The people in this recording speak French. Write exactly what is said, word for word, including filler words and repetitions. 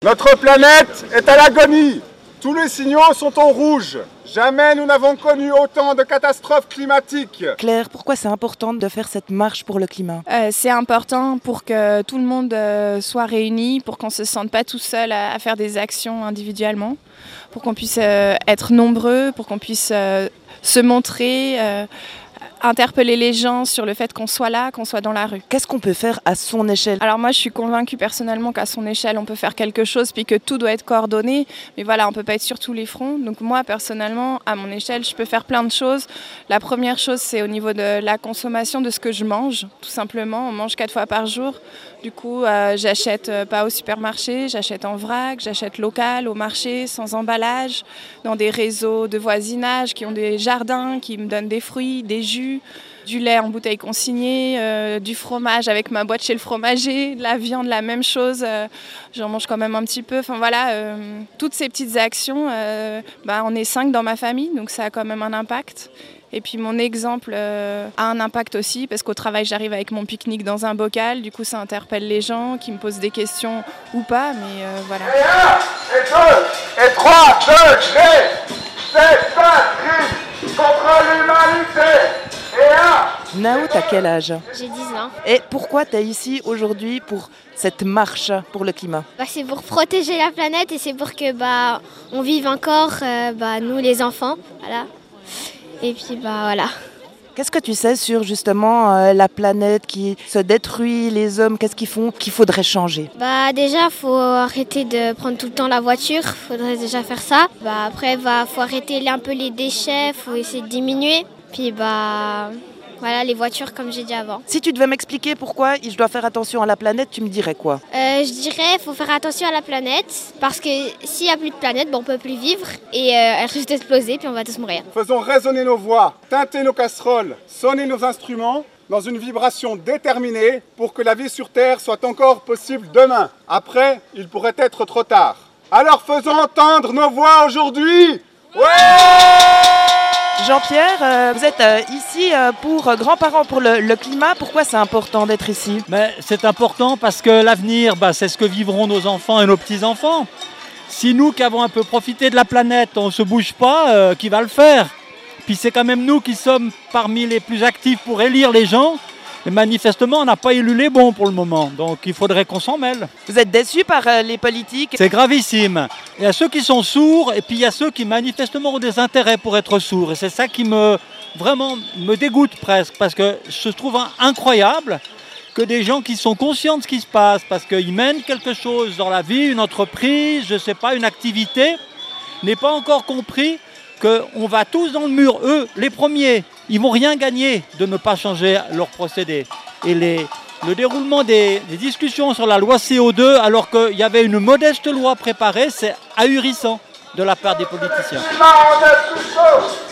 Notre planète est à l'agonie. Tous les signaux sont au rouge. Jamais nous n'avons connu autant de catastrophes climatiques. Claire, pourquoi c'est important de faire cette marche pour le climat ? euh, C'est important pour que tout le monde euh, soit réuni, pour qu'on ne se sente pas tout seul à, à faire des actions individuellement, pour qu'on puisse euh, être nombreux, pour qu'on puisse euh, se montrer, euh, interpeller les gens sur le fait qu'on soit là, qu'on soit dans la rue. Qu'est-ce qu'on peut faire à son échelle ? Alors moi je suis convaincue personnellement qu'à son échelle on peut faire quelque chose puis que tout doit être coordonné, mais voilà, on ne peut pas être sur tous les fronts. Donc moi personnellement à mon échelle je peux faire plein de choses. La première chose c'est au niveau de la consommation de ce que je mange, tout simplement. On mange quatre fois par jour, du coup euh, j'achète euh, pas au supermarché, j'achète en vrac, j'achète local, au marché, sans emballage, dans des réseaux de voisinage qui ont des jardins, qui me donnent des fruits, des jus, du lait en bouteille consignée, euh, du fromage avec ma boîte chez le fromager, de la viande, la même chose, euh, j'en mange quand même un petit peu. Enfin voilà, euh, toutes ces petites actions, euh, bah, on est cinq dans ma famille, donc ça a quand même un impact. Et puis mon exemple euh, a un impact aussi, parce qu'au travail j'arrive avec mon pique-nique dans un bocal, du coup ça interpelle les gens qui me posent des questions ou pas, mais euh, voilà. Et un, et deux, et trois degrés, c'est un crime contre l'humanité. Et un. Nao, t'as quel âge ? J'ai dix ans. Et pourquoi t'es ici aujourd'hui pour cette marche pour le climat ? Bah, c'est pour protéger la planète et c'est pour que bah, on vive encore, euh, bah, nous les enfants. Voilà. Et puis bah voilà. Qu'est-ce que tu sais sur justement euh, la planète qui se détruit, les hommes, qu'est-ce qu'ils font qu'il faudrait changer ? Bah déjà faut arrêter de prendre tout le temps la voiture, faudrait déjà faire ça. Bah après bah faut arrêter un peu les déchets, faut essayer de diminuer. Puis bah voilà les voitures comme j'ai dit avant. Si tu devais m'expliquer pourquoi je dois faire attention à la planète, tu me dirais quoi ? Euh, je dirais faut faire attention à la planète parce que s'il n'y a plus de planète, bah, on ne peut plus vivre et euh, elle risque d'exploser puis on va tous mourir. Faisons résonner nos voix, teinter nos casseroles, sonner nos instruments dans une vibration déterminée pour que la vie sur Terre soit encore possible demain. Après, il pourrait être trop tard. Alors faisons entendre nos voix aujourd'hui. Ouais! Jean-Pierre, euh, vous êtes euh, ici euh, pour euh, Grands-parents pour le, le climat. Pourquoi c'est important d'être ici ? Mais c'est important parce que l'avenir, bah, c'est ce que vivront nos enfants et nos petits-enfants. Si nous qui avons un peu profité de la planète, on ne se bouge pas, euh, qui va le faire ? Puis c'est quand même nous qui sommes parmi les plus actifs pour élire les gens. Et manifestement, on n'a pas élu les bons pour le moment. Donc il faudrait qu'on s'en mêle. Vous êtes déçus par euh, les politiques ? C'est gravissime. Il y a ceux qui sont sourds et puis il y a ceux qui manifestement ont des intérêts pour être sourds. Et c'est ça qui me, vraiment, me dégoûte presque. Parce que je trouve incroyable que des gens qui sont conscients de ce qui se passe, parce qu'ils mènent quelque chose dans la vie, une entreprise, je ne sais pas, une activité, n'aient pas encore compris qu'on va tous dans le mur. Eux, les premiers, ils ne vont rien gagner de ne pas changer leur procédé. Et les, le déroulement des, des discussions sur la loi C O deux, alors qu'il y avait une modeste loi préparée, c'est ahurissant de la part des politiciens.